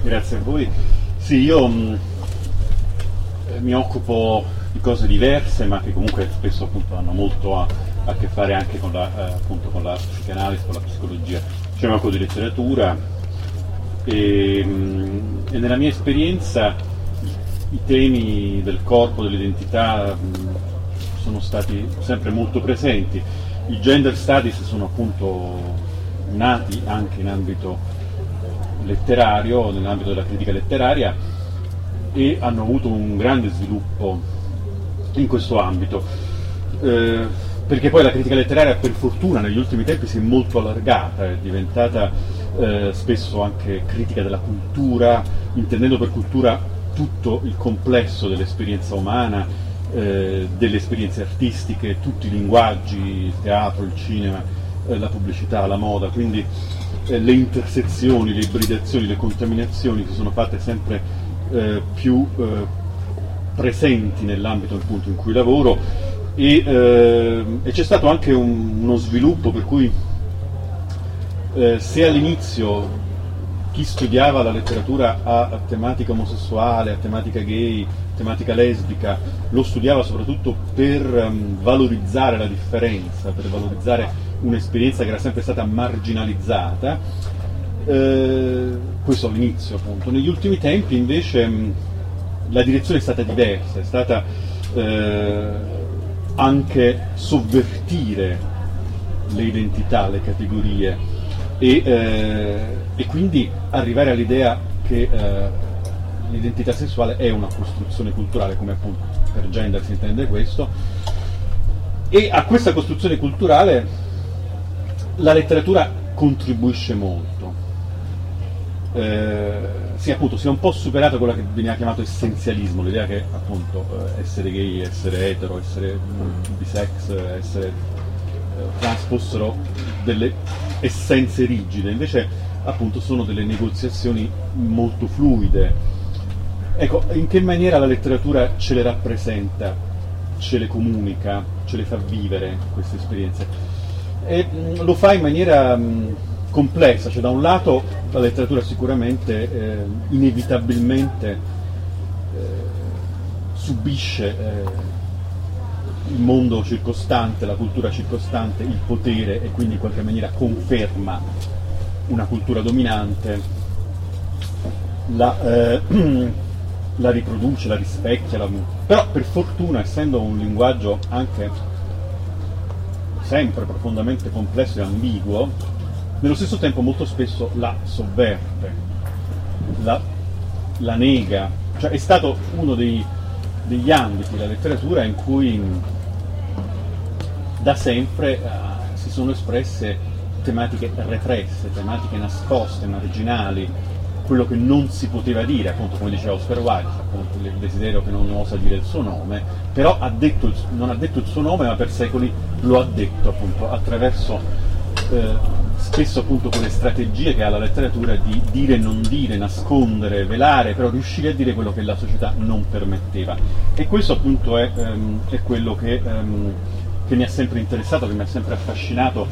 Grazie a voi. Sì, io mi occupo di cose diverse, ma che comunque spesso appunto hanno molto a che fare anche con appunto con la psicanalisi, con la psicologia. Cioè mi occupo di letteratura e nella mia esperienza i temi del corpo, dell'identità sono stati sempre molto presenti. I gender studies sono appunto nati anche in ambito letterario, nell'ambito della critica letteraria, e hanno avuto un grande sviluppo in questo ambito, perché poi la critica letteraria per fortuna negli ultimi tempi si è molto allargata, è diventata spesso anche critica della cultura, intendendo per cultura tutto il complesso dell'esperienza umana, delle esperienze artistiche, tutti i linguaggi, il teatro, il cinema, la pubblicità, la moda, quindi le intersezioni, le ibridazioni, le contaminazioni si sono fatte sempre più presenti nell'ambito appunto in cui lavoro, e c'è stato anche uno sviluppo per cui se all'inizio chi studiava la letteratura a tematica omosessuale, a tematica gay, tematica lesbica, lo studiava soprattutto per valorizzare la differenza, per valorizzare un'esperienza che era sempre stata marginalizzata, questo all'inizio appunto. Negli ultimi tempi invece la direzione è stata diversa, è stata anche sovvertire le identità, le categorie, e quindi arrivare all'idea che l'identità sessuale è una costruzione culturale, come appunto per gender si intende questo, e a questa costruzione culturale la letteratura contribuisce molto. Sì, appunto, si è un po' superato quello che veniva chiamato essenzialismo, l'idea che appunto essere gay, essere etero, essere bisex, essere trans fossero delle essenze rigide, invece appunto sono delle negoziazioni molto fluide. Ecco, in che maniera la letteratura ce le rappresenta, ce le comunica, ce le fa vivere queste esperienze? E lo fa in maniera complessa, cioè da un lato la letteratura sicuramente inevitabilmente subisce il mondo circostante, la cultura circostante, il potere, e quindi in qualche maniera conferma una cultura dominante, la riproduce, la rispecchia, però per fortuna, essendo un linguaggio anche sempre profondamente complesso e ambiguo, nello stesso tempo molto spesso la sovverte, la nega, cioè è stato uno degli ambiti della letteratura in cui da sempre si sono espresse tematiche represse, tematiche nascoste, marginali, quello che non si poteva dire, appunto come diceva Oscar Wilde, appunto, il desiderio che non osa dire il suo nome, però non ha detto il suo nome, ma per secoli lo ha detto appunto attraverso spesso appunto quelle strategie che ha la letteratura di dire e non dire, nascondere, velare, però riuscire a dire quello che la società non permetteva. E questo appunto è quello che mi ha sempre interessato, che mi ha sempre affascinato,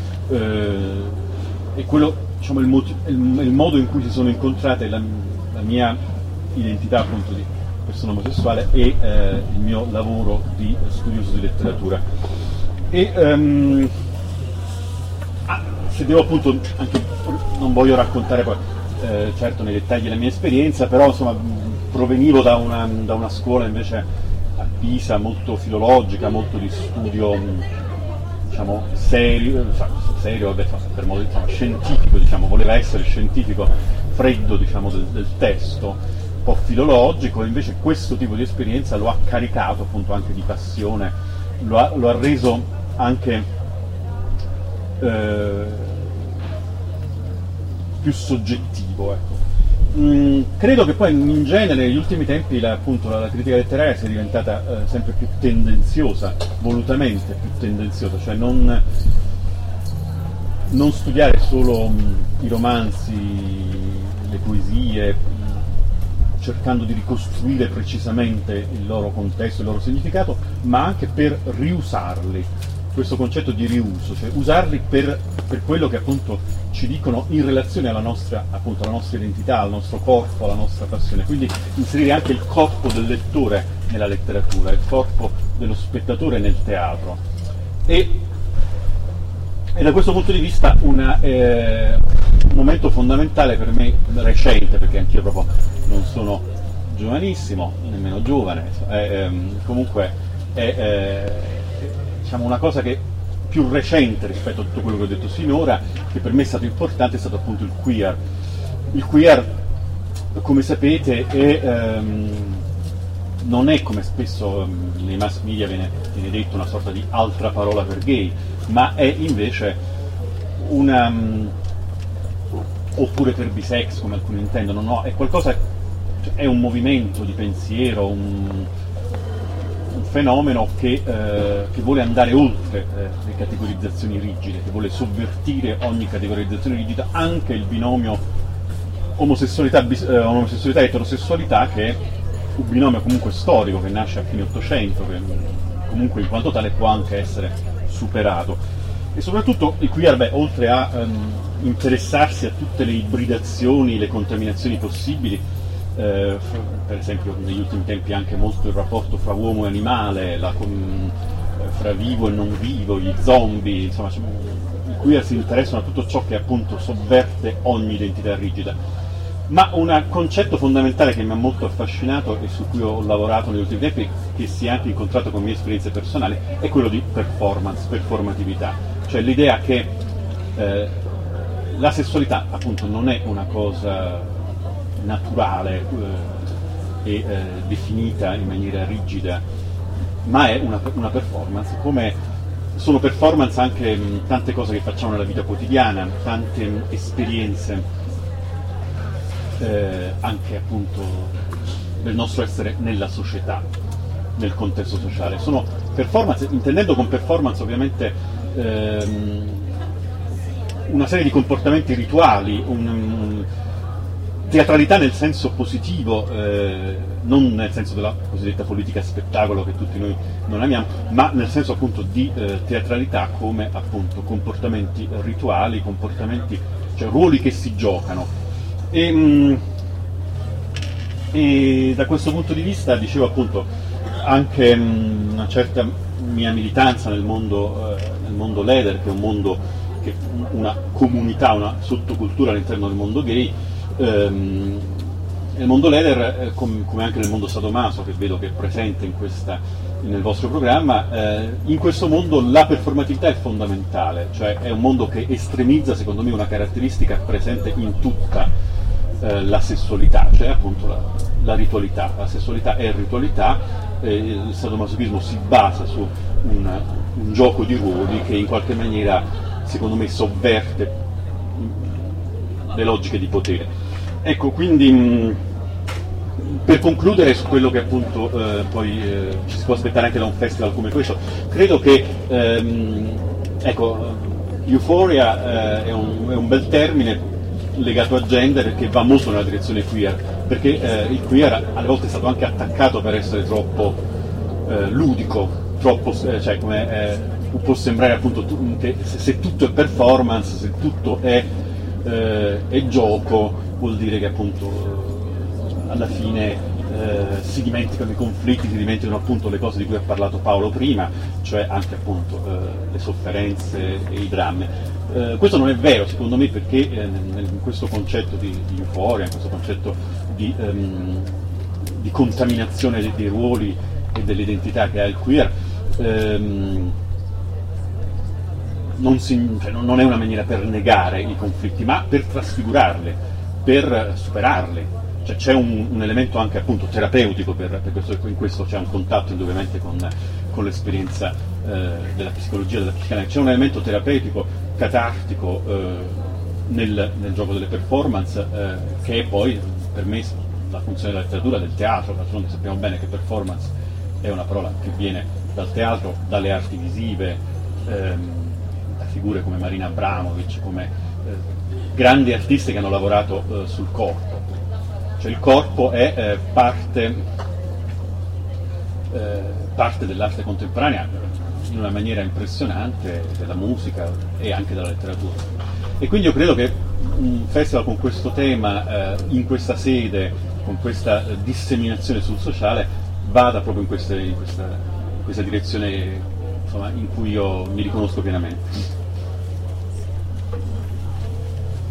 e quello, diciamo, il modo in cui si sono incontrate la mia identità appunto di persona omosessuale e il mio lavoro di studioso di letteratura. E se devo appunto anche, non voglio raccontare poi certo nei dettagli la mia esperienza, però insomma provenivo da una scuola invece a Pisa molto filologica, molto di studio diciamo serio, vabbè, per modo diciamo, scientifico, diciamo, voleva essere scientifico, freddo, diciamo, del testo, un po' filologico, e invece questo tipo di esperienza lo ha caricato appunto anche di passione, lo ha reso anche più soggettivo, ecco. Credo che poi in genere negli ultimi tempi appunto la critica letteraria sia diventata sempre più tendenziosa, volutamente più tendenziosa, cioè non studiare solo i romanzi, le poesie, cercando di ricostruire precisamente il loro contesto, il loro significato, ma anche per riusarli. Questo concetto di riuso, cioè usarli per quello che appunto ci dicono in relazione alla nostra, appunto, alla nostra identità, al nostro corpo, alla nostra passione. Quindi inserire anche il corpo del lettore nella letteratura, il corpo dello spettatore nel teatro. E da questo punto di vista un momento fondamentale per me, recente, perché anch'io proprio non sono giovanissimo, nemmeno giovane, comunque è diciamo una cosa che più recente rispetto a tutto quello che ho detto sinora, che per me è stato importante, è stato appunto il queer. Il queer, come sapete, non è, come spesso nei mass media viene detto, una sorta di altra parola per gay, ma è invece una oppure per bisex, come alcuni intendono, no? È qualcosa, cioè, è un movimento di pensiero, un fenomeno che vuole andare oltre le categorizzazioni rigide, che vuole sovvertire ogni categorizzazione rigida, anche il binomio omosessualità e eterosessualità, che è un binomio comunque storico, che nasce a fine Ottocento, che comunque in quanto tale può anche essere superato. E soprattutto il queer, oltre a interessarsi a tutte le ibridazioni, le contaminazioni possibili, per esempio negli ultimi tempi anche molto il rapporto fra uomo e animale, fra vivo e non vivo, gli zombie, insomma, i queer si interessano a tutto ciò che appunto sovverte ogni identità rigida. Ma un concetto fondamentale che mi ha molto affascinato e su cui ho lavorato negli ultimi tempi, che si è anche incontrato con mie esperienze personali, è quello di performance, performatività, cioè l'idea che la sessualità appunto non è una cosa naturale e definita in maniera rigida, ma è una performance, come sono performance anche tante cose che facciamo nella vita quotidiana, tante esperienze anche appunto del nostro essere nella società, nel contesto sociale. Sono performance, intendendo con performance ovviamente una serie di comportamenti rituali, teatralità nel senso positivo, non nel senso della cosiddetta politica spettacolo che tutti noi non amiamo, ma nel senso appunto di teatralità come appunto comportamenti rituali, comportamenti, cioè ruoli che si giocano. E da questo punto di vista, dicevo appunto, anche una certa mia militanza nel mondo leather, che è un mondo, che una comunità, una sottocultura all'interno del mondo gay. Nel mondo leather, come anche nel mondo sadomaso, che vedo che è presente nel vostro programma, in questo mondo la performatività è fondamentale, cioè è un mondo che estremizza secondo me una caratteristica presente in tutta la sessualità, cioè appunto la ritualità. La sessualità è ritualità, il sadomasochismo si basa su un gioco di ruoli che in qualche maniera secondo me sovverte le logiche di potere. Ecco, quindi per concludere su quello che appunto poi ci si può aspettare anche da un festival come questo, credo che ecco, euphoria è un bel termine legato a gender, che va molto nella direzione queer, perché il queer alle volte è stato anche attaccato per essere troppo ludico, troppo, cioè come può sembrare appunto che se tutto è performance, se tutto è gioco, vuol dire che appunto alla fine si dimenticano i conflitti, si dimenticano appunto le cose di cui ha parlato Paolo prima, cioè anche appunto le sofferenze e i drammi. Questo non è vero secondo me, perché in questo concetto di euforia, in questo concetto di contaminazione dei ruoli e dell'identità che ha il queer, non è una maniera per negare i conflitti, ma per trasfigurarli, per superarli. Cioè, c'è un elemento anche appunto terapeutico per questo, in questo c'è un contatto indubbiamente con l'esperienza della psicologia, della psicanalisi. C'è un elemento terapeutico, catartico nel gioco delle performance, che è poi per me la funzione della letteratura, del teatro. D'altronde sappiamo bene che performance è una parola che viene dal teatro, dalle arti visive, da figure come Marina Abramovic, come grandi artisti che hanno lavorato sul corpo. Cioè il corpo è parte dell'arte contemporanea in una maniera impressionante, della musica e anche della letteratura. E quindi io credo che un festival con questo tema, in questa sede, con questa disseminazione sul sociale, vada proprio in questa direzione, insomma, in cui io mi riconosco pienamente.